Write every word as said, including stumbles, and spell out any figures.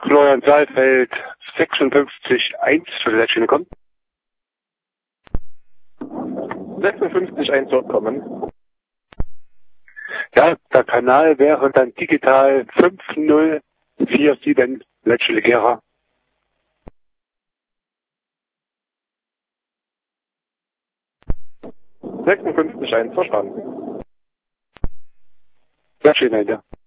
Florian Saalfeld, sechsundfünfzig eins für die Leitstelle kommen. sechsundfünfzig eins dort kommen. Ja, der Kanal wäre dann digital fünf null vier sieben Leitstelle Gera. sechsundfünfzig eins verstanden. Leitstelle, ja.